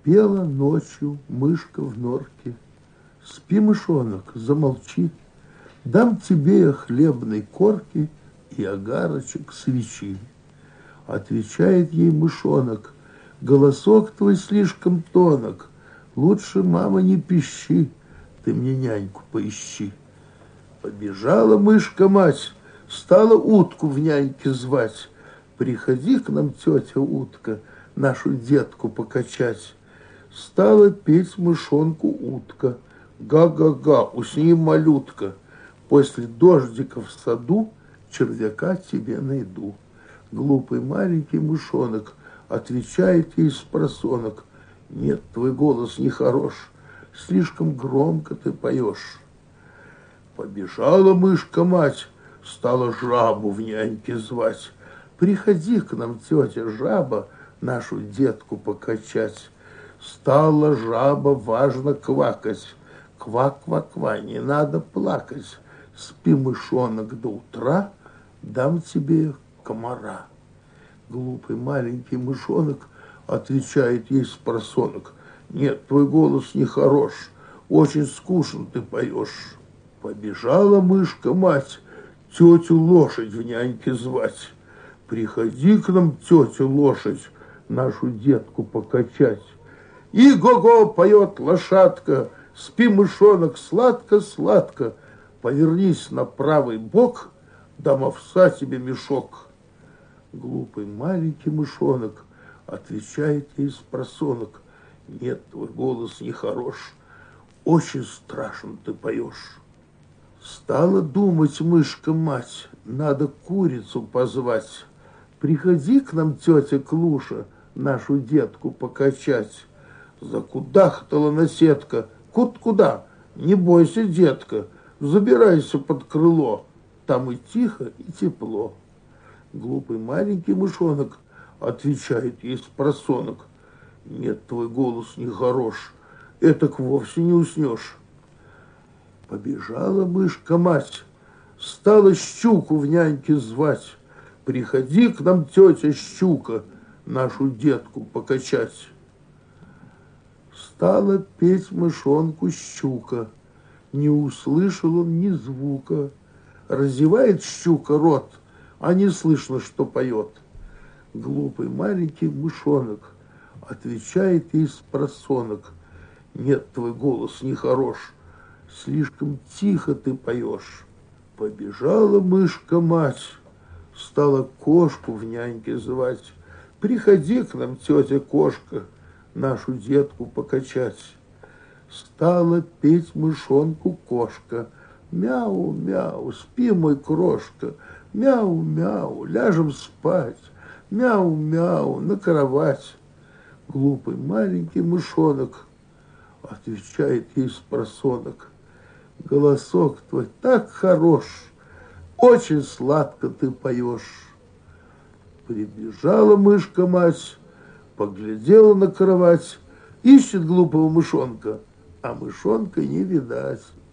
Пела ночью мышка в норке. Спи, мышонок, замолчи. Дам тебе я хлебной корки и огарочек свечи. Отвечает ей мышонок: голосок твой слишком тонок. Лучше, мама, не пищи, ты мне няньку поищи. Побежала мышка-мать, стала утку в няньке звать. Приходи к нам, тетя утка, нашу детку покачать. Стала петь мышонку утка: га-га-га, усни, малютка, после дождика в саду червяка тебе найду. Глупый маленький мышонок отвечает ей спросонок: нет, твой голос нехорош, слишком громко ты поешь. Побежала мышка-мать, стала жабу в няньке звать. Приходи к нам, тетя жаба, нашу детку покачать. Стала жаба важно квакать: ква-ква-ква, не надо плакать. Спи, мышонок, до утра, дам тебе комара. Глупый маленький мышонок отвечает ей спросонок: нет, твой голос нехорош, очень скучно ты поешь. Побежала мышка-мать тетю лошадь в няньке звать. Приходи к нам, тетя лошадь, нашу детку покачать. И го-го поет лошадка: спи, мышонок, сладко-сладко, повернись на правый бок, дам овса тебе мешок. Глупый маленький мышонок отвечает ей спросонок: нет, твой голос нехорош, очень страшно ты поешь. Стала думать мышка-мать: надо курицу позвать. Приходи к нам, тетя Клуша, нашу детку покачать. Закудахтала наседка: куда? Не бойся, детка, забирайся под крыло, там и тихо, и тепло. Глупый маленький мышонок отвечает ей спросонок: нет, твой голос нехорош, этак вовсе не уснешь. Побежала мышка-мать, стала щуку в няньке звать. Приходи к нам, тетя щука, нашу детку покачать. Стала петь мышонку щука, не услышал он ни звука. Разевает щука рот, а не слышно, что поет. Глупый маленький мышонок отвечает ей спросонок: нет, твой голос нехорош, слишком тихо ты поешь. Побежала мышка-мать, стала кошку в няньке звать. Приходи к нам, тетя кошка, нашу детку покачать. Стала петь мышонку кошка: мяу-мяу, спи, мой крошка, мяу-мяу, ляжем спать, мяу-мяу, на кровать. Глупый маленький мышонок отвечает ей спросонок: голосок твой так хорош, очень сладко ты поешь. Прибежала мышка-мать, поглядела на кровать, ищет глупого мышонка, а мышонка не видать.